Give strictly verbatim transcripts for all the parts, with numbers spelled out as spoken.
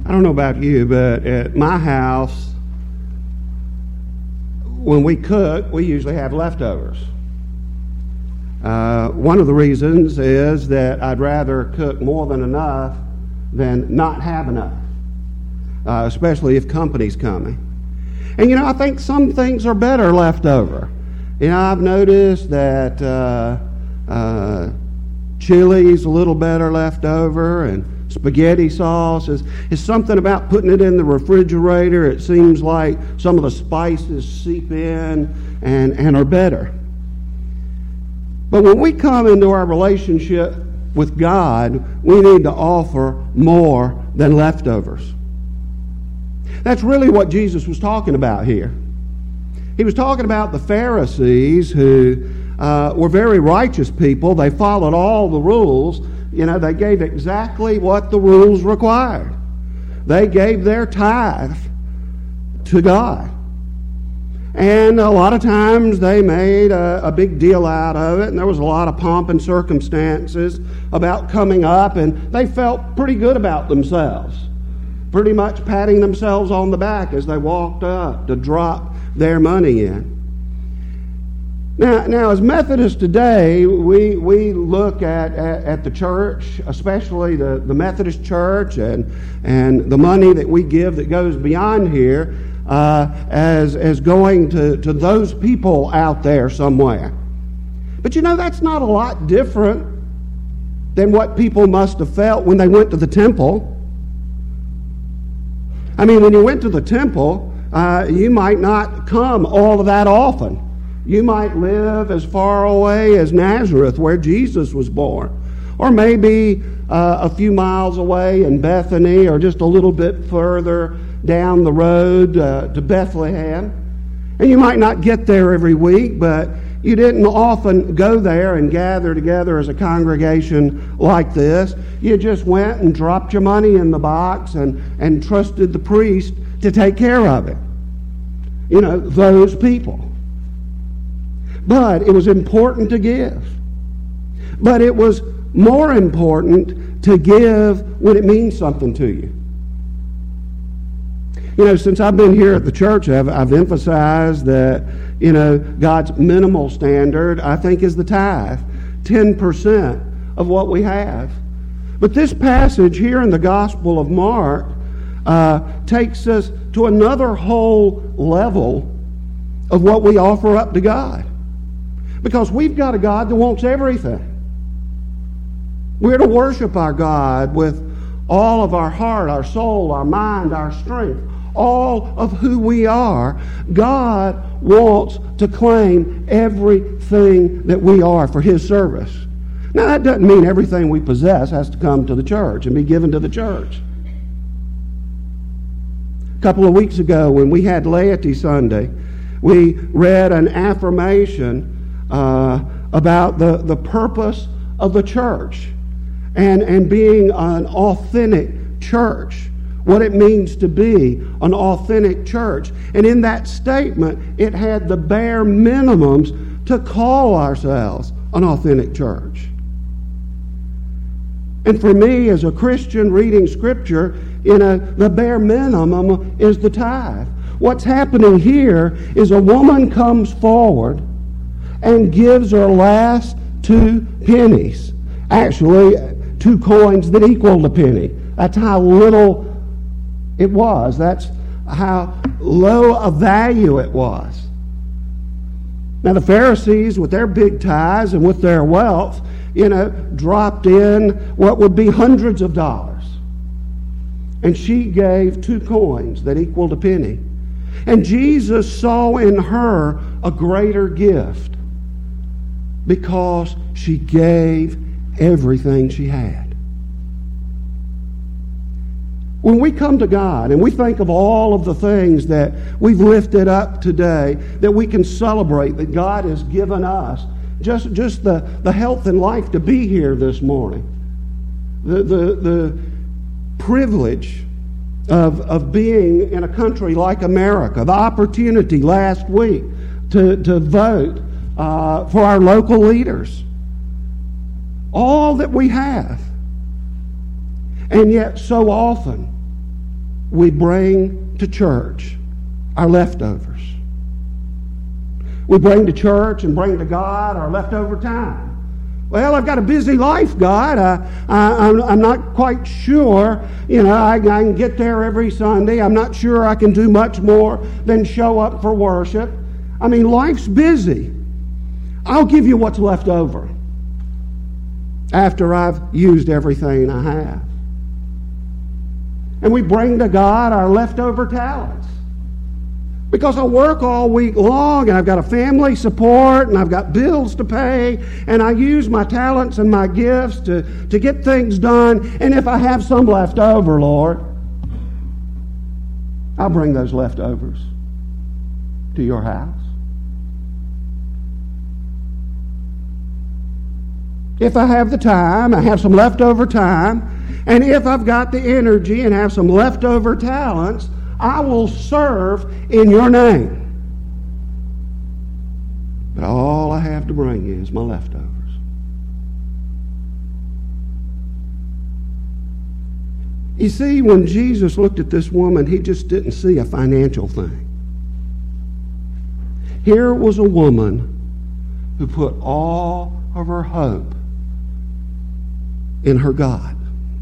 I don't know about you, but at my house, when we cook, we usually have leftovers. Uh, one of the reasons is that I'd rather cook more than enough than not have enough, uh, especially if company's coming. And, you know, I think some things are better left over. You know, I've noticed that uh, uh, chili's a little better left over, and spaghetti sauce is, is something about putting it in the refrigerator. It seems like some of the spices seep in and, and are better. But when we come into our relationship with God, we need to offer more than leftovers. That's really what Jesus was talking about here. He was talking about the Pharisees who uh, were very righteous people. They followed all the rules. You know, they gave exactly what the rules required. They gave their tithe to God. And a lot of times they made a, a big deal out of it, and there was a lot of pomp and circumstances about coming up, and they felt pretty good about themselves, pretty much patting themselves on the back as they walked up to drop their money in. Now, now as Methodists today, we we look at, at, at the church, especially the, the Methodist church, and, and the money that we give that goes beyond here, uh, as, as going to, to those people out there somewhere. But you know, that's not a lot different than what people must have felt when they went to the temple. I mean, when you went to the temple, uh, you might not come all of that often. You might live as far away as Nazareth, where Jesus was born, or maybe uh, a few miles away in Bethany, or just a little bit further down the road uh, to Bethlehem. And you might not get there every week, but you didn't often go there and gather together as a congregation like this. You just went and dropped your money in the box and, and trusted the priest to take care of it. You know, those people. But it was important to give. But it was more important to give when it means something to you. You know, since I've been here at the church, I've, I've emphasized that, you know, God's minimal standard, I think, is the tithe, ten percent of what we have. But this passage here in the Gospel of Mark uh, takes us to another whole level of what we offer up to God. Because we've got a God that wants everything. We're to worship our God with all of our heart, our soul, our mind, our strength, all of who we are. God wants to claim everything that we are for His service. Now, that doesn't mean everything we possess has to come to the church and be given to the church. A couple of weeks ago, when we had Laity Sunday, we read an affirmation Uh, about the, the purpose of the church and, and being an authentic church, what it means to be an authentic church. And in that statement, it had the bare minimums to call ourselves an authentic church. And for me, as a Christian reading Scripture, you know, the bare minimum is the tithe. What's happening here is a woman comes forward and gives her last two pennies. Actually, two coins that equaled a penny. That's how little it was. That's how low a value it was. Now, the Pharisees, with their big tithes and with their wealth, you know, dropped in what would be hundreds of dollars. And she gave two coins that equaled a penny. And Jesus saw in her a greater gift, because she gave everything she had. When we come to God and we think of all of the things that we've lifted up today, that we can celebrate, that God has given us, just, just the, the health and life to be here this morning, the, the, the privilege of, of being in a country like America, the opportunity last week to, to vote Uh, for our local leaders. All that we have. And yet so often we bring to church our leftovers. We bring to church and bring to God our leftover time. Well, I've got a busy life, God. I, I, I'm, I'm not quite sure, you know, I, I can get there every Sunday. I'm not sure I can do much more than show up for worship. I mean, life's busy. I'll give you what's left over after I've used everything I have. And we bring to God our leftover talents. Because I work all week long, and I've got a family support, and I've got bills to pay, and I use my talents and my gifts to, to get things done. And if I have some left over, Lord, I'll bring those leftovers to your house. If I have the time, I have some leftover time, and if I've got the energy and have some leftover talents, I will serve in your name. But all I have to bring is my leftovers. You see, when Jesus looked at this woman, he just didn't see a financial thing. Here was a woman who put all of her hope in her God.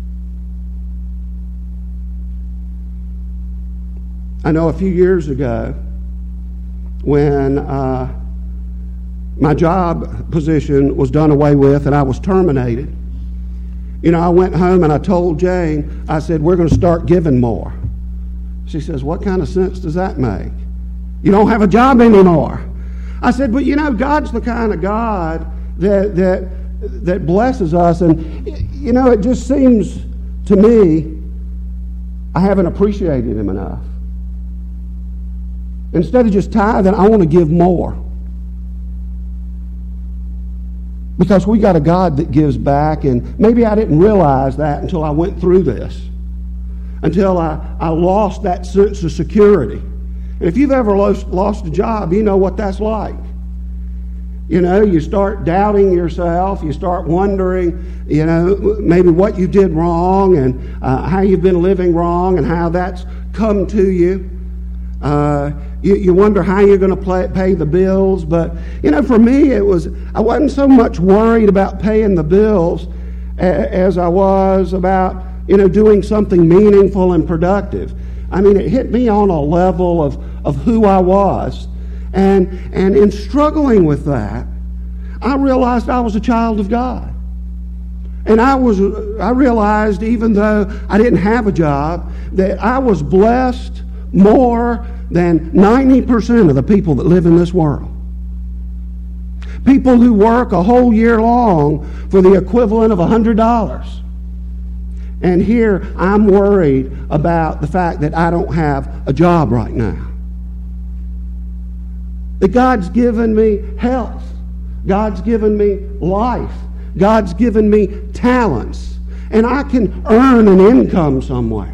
I know a few years ago when uh, my job position was done away with and I was terminated, you know, I went home and I told Jane, I said, we're going to start giving more. She says, what kind of sense does that make? You don't have a job anymore. I said, but you know, God's the kind of God that that that blesses us, and you know, it just seems to me I haven't appreciated him enough. Instead of just tithing, I want to give more. Because we got a God that gives back, and maybe I didn't realize that until I went through this. Until I, I lost that sense of security. And if you've ever lost, lost a job, you know what that's like. You know, you start doubting yourself. You start wondering, you know, maybe what you did wrong and uh, how you've been living wrong and how that's come to you. Uh, you, you wonder how you're going to pay the bills. But, you know, for me, it was, I wasn't so much worried about paying the bills a, as I was about, you know, doing something meaningful and productive. I mean, it hit me on a level of, of who I was. And, and in struggling with that, I realized I was a child of God. And I was, I realized, even though I didn't have a job, that I was blessed more than ninety percent of the people that live in this world. People who work a whole year long for the equivalent of one hundred dollars. And here I'm worried about the fact that I don't have a job right now. That God's given me health. God's given me life. God's given me talents. And I can earn an income somewhere.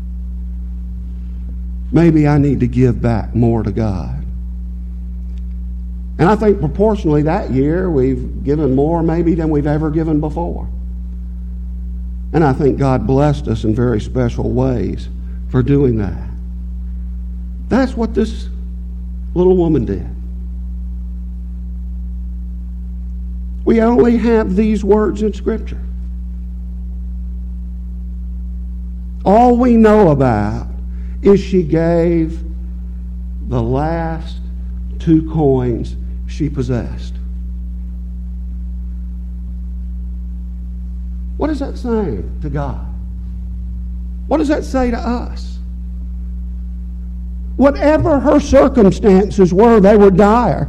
Maybe I need to give back more to God. And I think proportionally that year we've given more maybe than we've ever given before. And I think God blessed us in very special ways for doing that. That's what this little woman did. We only have these words in Scripture. All we know about is she gave the last two coins she possessed. What does that say to God? What does that say to us? Whatever her circumstances were, they were dire.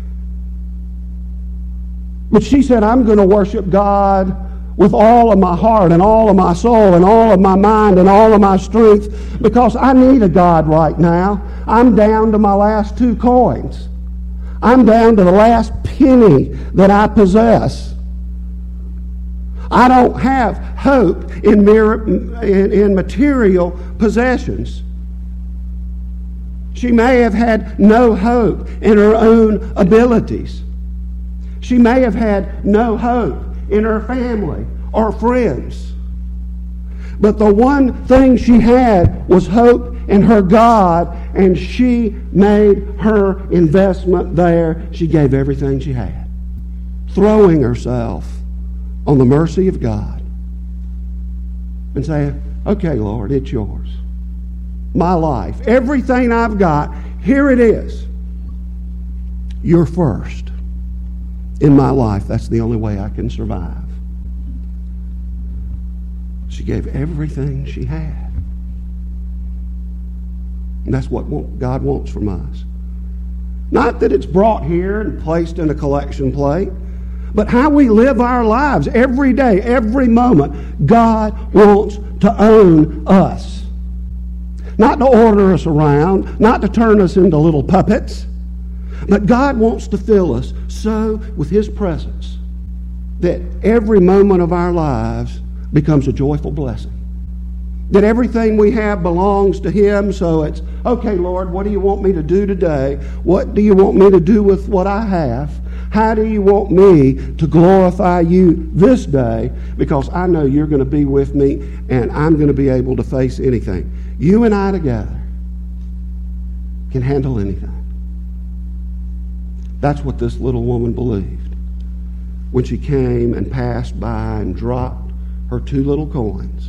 But she said, I'm going to worship God with all of my heart and all of my soul and all of my mind and all of my strength, because I need a God right now. I'm down to my last two coins. I'm down to the last penny that I possess. I don't have hope in, mere, in, in material possessions. She may have had no hope in her own abilities. She may have had no hope in her family or friends. But the one thing she had was hope in her God, and she made her investment there. She gave everything she had, throwing herself on the mercy of God and saying, okay, Lord, it's yours. My life, everything I've got, here it is. You're first in my life. That's the only way I can survive. She gave everything she had. And that's what God wants from us. Not that it's brought here and placed in a collection plate, but how we live our lives every day, every moment. God wants to own us. Not to order us around, not to turn us into little puppets, but God wants to fill us so with His presence that every moment of our lives becomes a joyful blessing. That everything we have belongs to Him, so it's, okay, Lord, what do you want me to do today? What do you want me to do with what I have? How do you want me to glorify you this day? Because I know you're going to be with me, and I'm going to be able to face anything. You and I together can handle anything. That's what this little woman believed when she came and passed by and dropped her two little coins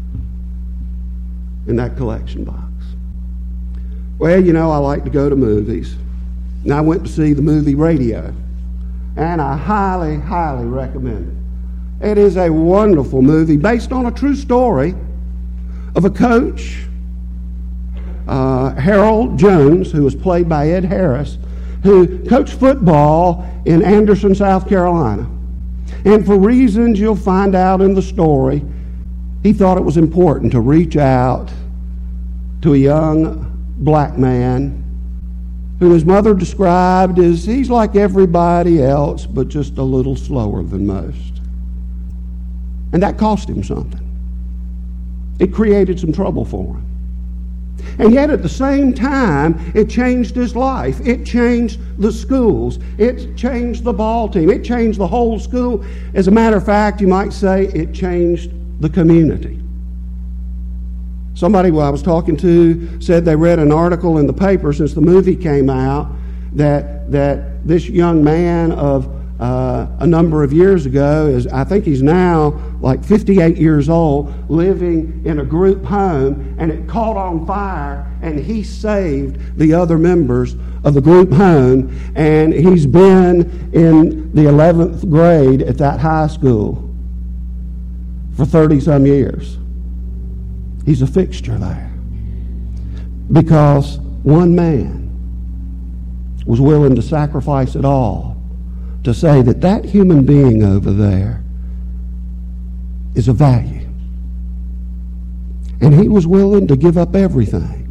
in that collection box. Well, you know, I like to go to movies. And I went to see the movie Radio. And I highly, highly recommend it. It is a wonderful movie based on a true story of a coach, uh, Harold Jones, who was played by Ed Harris, who coached football in Anderson, South Carolina. And for reasons you'll find out in the story, he thought it was important to reach out to a young black man who his mother described as he's like everybody else, but just a little slower than most. And that cost him something. It created some trouble for him. And yet at the same time, it changed his life. It changed the schools. It changed the ball team. It changed the whole school. As a matter of fact, you might say it changed the community. Somebody who I was talking to said they read an article in the paper since the movie came out that that this young man of uh, a number of years ago is, I think he's now like fifty-eight years old, living in a group home, and it caught on fire, and he saved the other members of the group home, and he's been in the eleventh grade at that high school for thirty-some years. He's a fixture there because one man was willing to sacrifice it all to say that that human being over there is of value. And he was willing to give up everything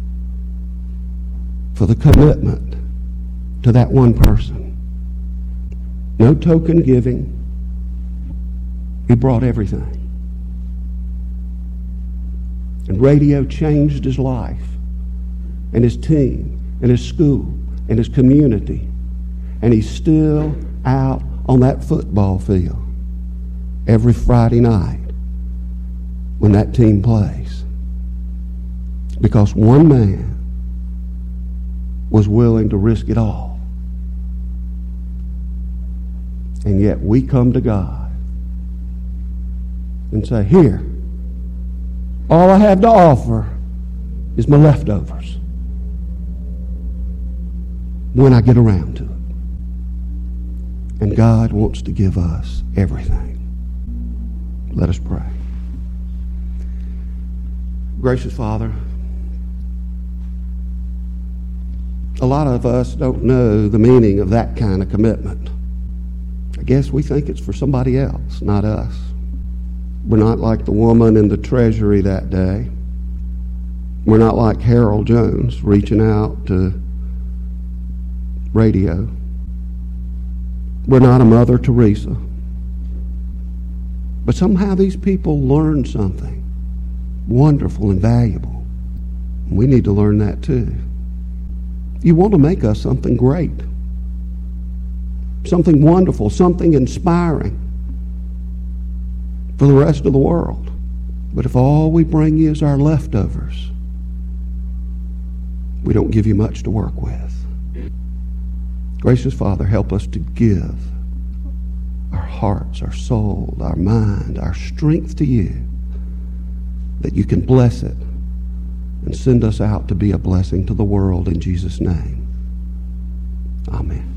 for the commitment to that one person. No token giving. He brought everything. And Radio changed his life and his team and his school and his community. And he's still out on that football field every Friday night when that team plays. Because one man was willing to risk it all. And yet we come to God and say, here, all I have to offer is my leftovers when I get around to it. And God wants to give us everything. Let us pray. Gracious Father, a lot of us don't know the meaning of that kind of commitment. I guess we think it's for somebody else, not us. We're not like the woman in the treasury that day. We're not like Harold Jones reaching out to Radio. We're not a Mother Teresa. But somehow these people learned something wonderful and valuable. And we need to learn that too. You want to make us something great, something wonderful, something inspiring for the rest of the world. But if all we bring you is our leftovers, we don't give you much to work with. Gracious Father, help us to give our hearts, our soul, our mind, our strength to you, that you can bless it and send us out to be a blessing to the world in Jesus' name. Amen.